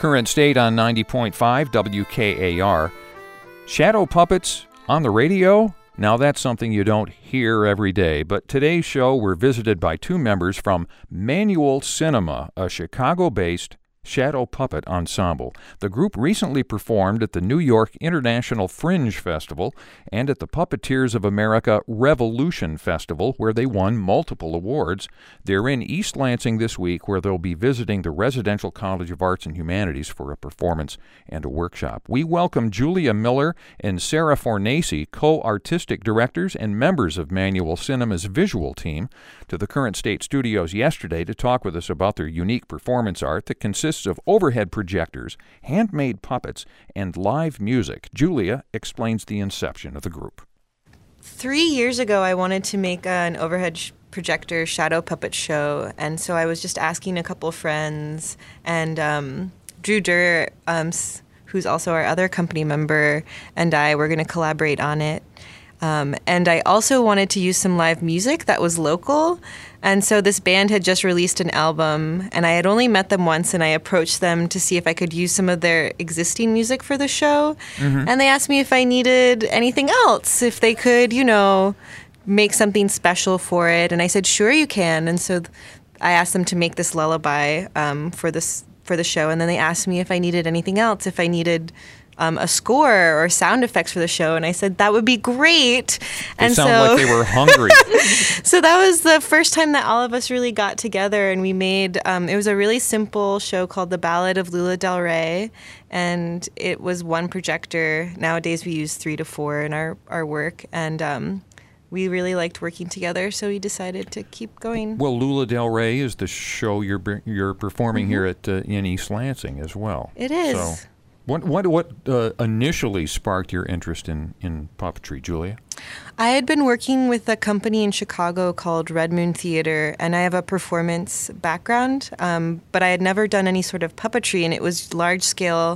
Current State on 90.5 WKAR. Shadow puppets on the radio? Now that's something you don't hear every day, but today's show we're visited by two members from Manual Cinema, a Chicago-based shadow puppet ensemble. The group recently performed at the New York International Fringe Festival and at the Puppeteers of America Revolution Festival, where they won multiple awards. They're in East Lansing this week, where they'll be visiting the Residential College of Arts and Humanities for a performance and a workshop. We welcome Julia Miller and Sarah Fornace, co-artistic directors and members of Manual Cinema's visual team, to the Current State studios yesterday to talk with us about their unique performance art that consists of overhead projectors, handmade puppets, and live music. Julia explains the inception of the group. 3 years ago, I wanted to make an overhead projector shadow puppet show, and so I was just asking a couple friends, and Drew Durr, who's also our other company member, and I were going to collaborate on it. And I also wanted to use some live music that was local. And so this band had just released an album, and I had only met them once, and I approached them to see if I could use some of their existing music for the show. Mm-hmm. And they asked me if I needed anything else, if they could, make something special for it. And I said, sure, you can. And so I asked them to make this lullaby for the show. And then they asked me if I needed anything else, if I needed a score or sound effects for the show, and I said that would be great. They sound like they were hungry. So that was the first time that all of us really got together, and we made it was a really simple show called The Ballad of Lula Del Rey, and it was one projector. Nowadays we use 3 to 4 in our work, and we really liked working together, so we decided to keep going. Well, Lula Del Rey is the show you're performing here at in East Lansing as well. It is. So What initially sparked your interest in puppetry, Julia? I had been working with a company in Chicago called Red Moon Theater, and I have a performance background, but I had never done any sort of puppetry, and it was large-scale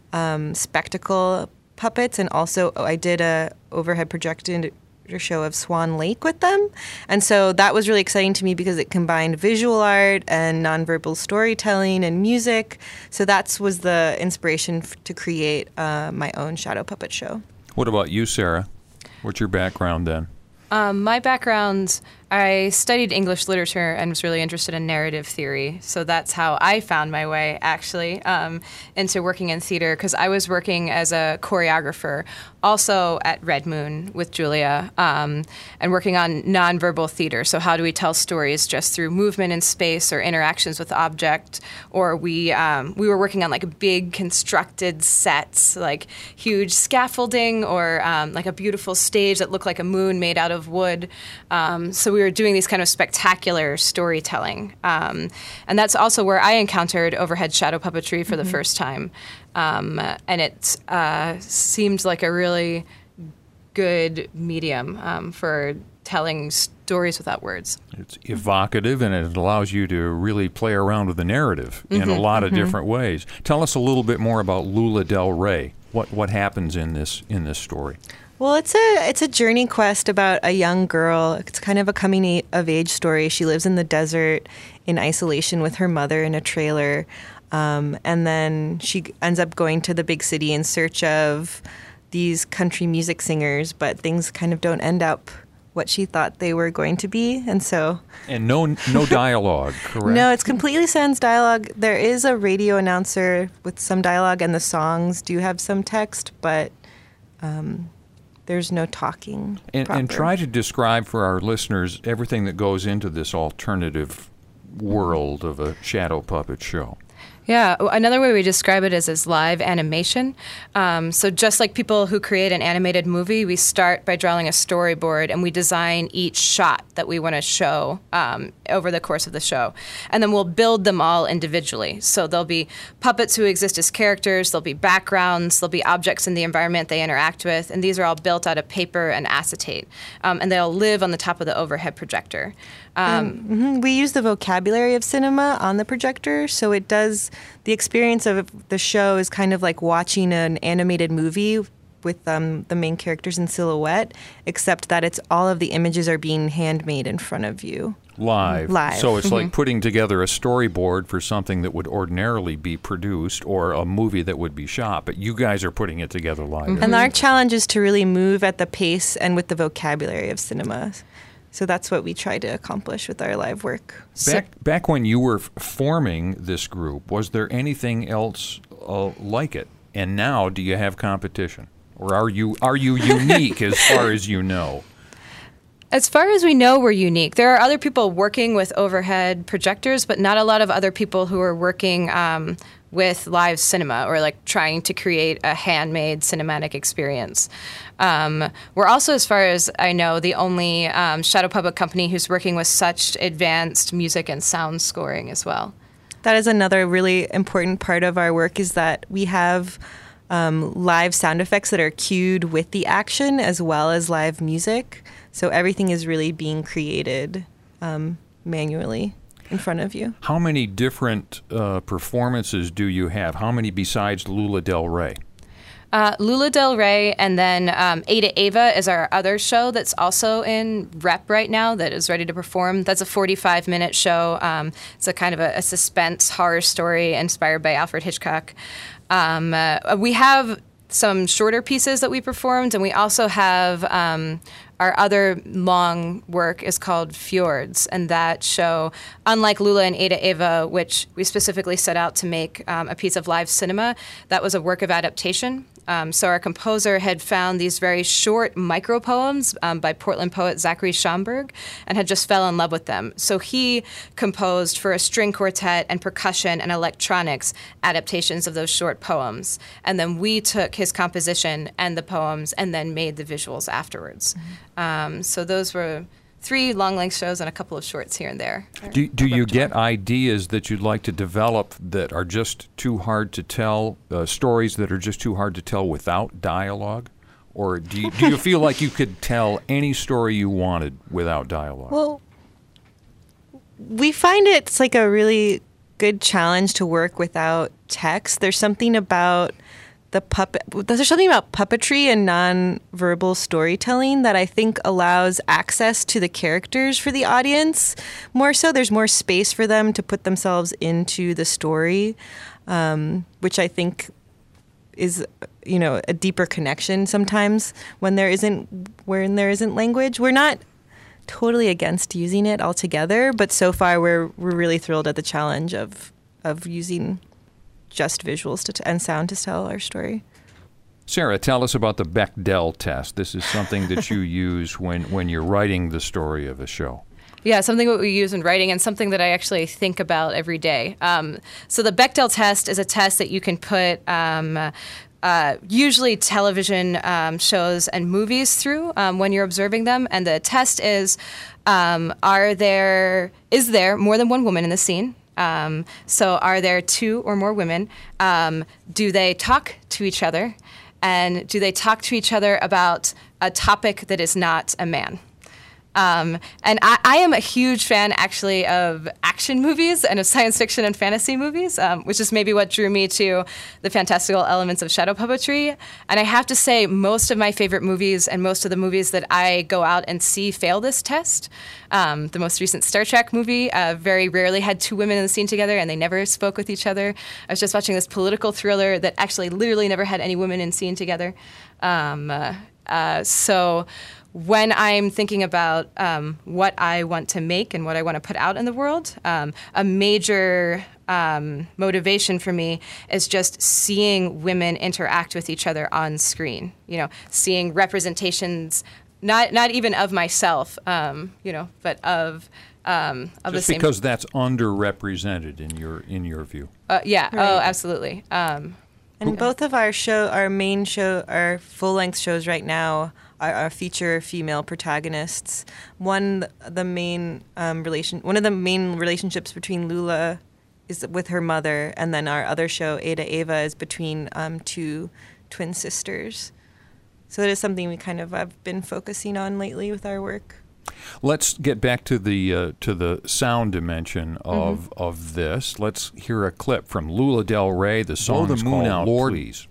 spectacle puppets, and also I did a overhead projected show of Swan Lake with them. And so that was really exciting to me because it combined visual art and nonverbal storytelling and music. So that was the inspiration to create my own shadow puppet show. What about you, Sarah? What's your background then? My background, I studied English literature and was really interested in narrative theory. So that's how I found my way, actually, into working in theater, because I was working as a choreographer also at Red Moon with Julia, and working on nonverbal theater. So how do we tell stories just through movement in space or interactions with object? Or we were working on like big constructed sets, like huge scaffolding or like a beautiful stage that looked like a moon made out of wood. So we were doing these kind of spectacular storytelling. And that's also where I encountered overhead shadow puppetry for the first time. And it seemed like a really good medium for telling stories without words. It's evocative, and it allows you to really play around with the narrative in a lot of different ways. Tell us a little bit more about Lula Del Rey. What happens in this story? Well, it's a journey quest about a young girl. It's kind of a coming of age story. She lives in the desert in isolation with her mother in a trailer. And then she ends up going to the big city in search of these country music singers, but things kind of don't end up what she thought they were going to be. And no dialogue, correct? No, it's completely sans dialogue. There is a radio announcer with some dialogue, and the songs do have some text, but there's no talking. And try to describe for our listeners everything that goes into this alternative world of a shadow puppet show. Yeah, another way we describe it is as live animation. So just like people who create an animated movie, we start by drawing a storyboard and we design each shot that we want to show over the course of the show. And then we'll build them all individually. So there'll be puppets who exist as characters, there'll be backgrounds, there'll be objects in the environment they interact with, and these are all built out of paper and acetate. And they'll live on the top of the overhead projector. We use the vocabulary of cinema on the projector, so it does. The experience of the show is kind of like watching an animated movie with the main characters in silhouette, except that it's all of the images are being handmade in front of you. live. Live. So it's like putting together a storyboard for something that would ordinarily be produced or a movie that would be shot, but you guys are putting it together live. And our challenge is to really move at the pace and with the vocabulary of cinema. So that's what we try to accomplish with our live work. Back when you were forming this group, was there anything else like it? And now, do you have competition, or are you unique as far as you know? As far as we know, we're unique. There are other people working with overhead projectors, but not a lot of other people who are working with live cinema or like trying to create a handmade cinematic experience. We're also, as far as I know, the only shadow puppet company who's working with such advanced music and sound scoring as well. That is another really important part of our work, is that we have live sound effects that are cued with the action as well as live music. So everything is really being created manually in front of you. How many different performances do you have? How many besides Lula Del Rey? Lula Del Rey, and then Ada Eva is our other show that's also in rep right now that is ready to perform. That's a 45-minute show. It's a kind of a suspense horror story inspired by Alfred Hitchcock. We have some shorter pieces that we performed, and we also have our other long work is called Fjords, and that show, unlike Lula and Ada Eva, which we specifically set out to make a piece of live cinema, that was a work of adaptation. So our composer had found these very short micropoems by Portland poet Zachary Schomburg and had just fell in love with them. So he composed for a string quartet and percussion and electronics adaptations of those short poems. And then we took his composition and the poems and then made the visuals afterwards. So those were 3 long-length shows and a couple of shorts here and there. Do you get ideas that you'd like to develop that are just too hard to tell, stories that are just too hard to tell without dialogue? Or do you feel like you could tell any story you wanted without dialogue? Well, we find it's like a really good challenge to work without text. There's something about puppetry and non-verbal storytelling that I think allows access to the characters for the audience more so. There's more space for them to put themselves into the story, which I think is, a deeper connection sometimes when there isn't language. We're not totally against using it altogether, but so far we're really thrilled at the challenge of using just visuals and sound to tell our story. Sarah, tell us about the Bechdel test. This is something that you use when you're writing the story of a show. Yeah, something that we use in writing and something that I actually think about every day. So the Bechdel test is a test that you can put usually television shows and movies through when you're observing them. And the test is is there more than one woman in the scene? So are there 2 or more women? Do they talk to each other? And do they talk to each other about a topic that is not a man? And I am a huge fan, actually, of action movies and of science fiction and fantasy movies, which is maybe what drew me to the fantastical elements of shadow puppetry. And I have to say, most of my favorite movies and most of the movies that I go out and see fail this test. The most recent Star Trek movie very rarely had 2 women in the scene together, and they never spoke with each other. I was just watching this political thriller that actually literally never had any women in scene together. So when I'm thinking about what I want to make and what I want to put out in the world, a major motivation for me is just seeing women interact with each other on screen. Seeing representations, not even of myself, but of the same. Because that's underrepresented in your view. Yeah. Right. Oh, absolutely. And both of our full-length shows right now are feature female protagonists. One of the main relationships between Lula is with her mother, and then our other show, Ada Eva, is between 2 twin sisters. So it is something we kind of have been focusing on lately with our work. Let's get back to the sound dimension of this. Let's hear a clip from Lula Del Rey. The song is called Out, Lord, Please.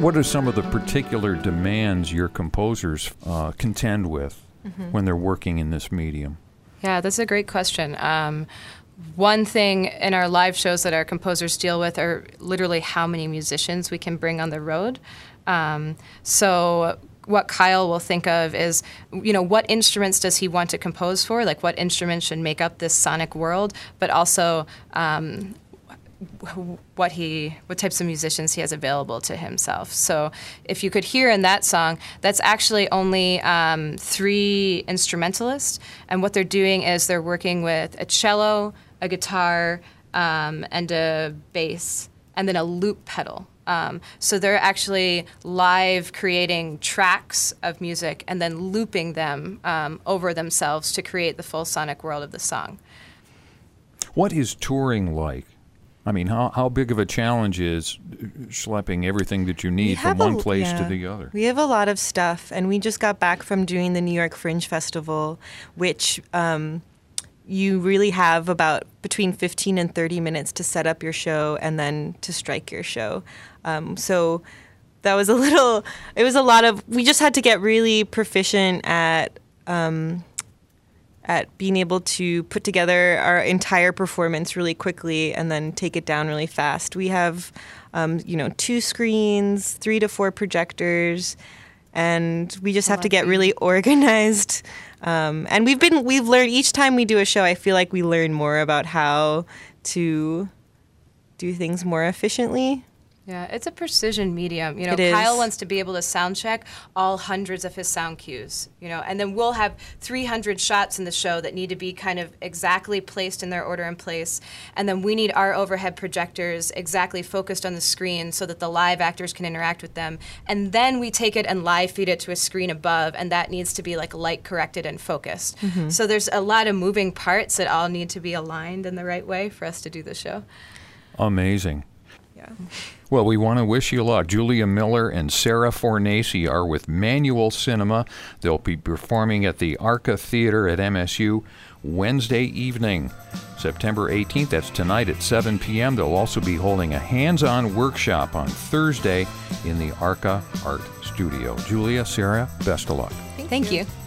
What are some of the particular demands your composers contend with when they're working in this medium? Yeah, that's a great question. One thing in our live shows that our composers deal with are literally how many musicians we can bring on the road. So what Kyle will think of is, what instruments does he want to compose for? Like, what instruments should make up this sonic world? But also, what types of musicians he has available to himself. So if you could hear in that song, that's actually only 3 instrumentalists, and what they're doing is they're working with a cello, a guitar, and a bass, and then a loop pedal. So they're actually live creating tracks of music and then looping them over themselves to create the full sonic world of the song. What is touring like? I mean, how big of a challenge is schlepping everything that you need from one place to the other? We have a lot of stuff, and we just got back from doing the New York Fringe Festival, which you really have about between 15 and 30 minutes to set up your show and then to strike your show. So that was we just had to get really proficient at being able to put together our entire performance really quickly and then take it down really fast. We have, 2 screens, 3 to 4 projectors, and we just have to get really organized. And we've learned each time we do a show, I feel like we learn more about how to do things more efficiently. Yeah, it's a precision medium. It is. Kyle wants to be able to sound check all hundreds of his sound cues, and then we'll have 300 shots in the show that need to be kind of exactly placed in their order and place. And then we need our overhead projectors exactly focused on the screen so that the live actors can interact with them. And then we take it and live feed it to a screen above, and that needs to be like light corrected and focused. Mm-hmm. So there's a lot of moving parts that all need to be aligned in the right way for us to do the show. Amazing. Yeah. Well, we want to wish you luck. Julia Miller and Sarah Fornace are with Manual Cinema. They'll be performing at the Arca Theater at MSU Wednesday evening, September 18th. That's tonight at 7 p.m. They'll also be holding a hands-on workshop on Thursday in the Arca Art Studio. Julia, Sarah, best of luck. Thank you.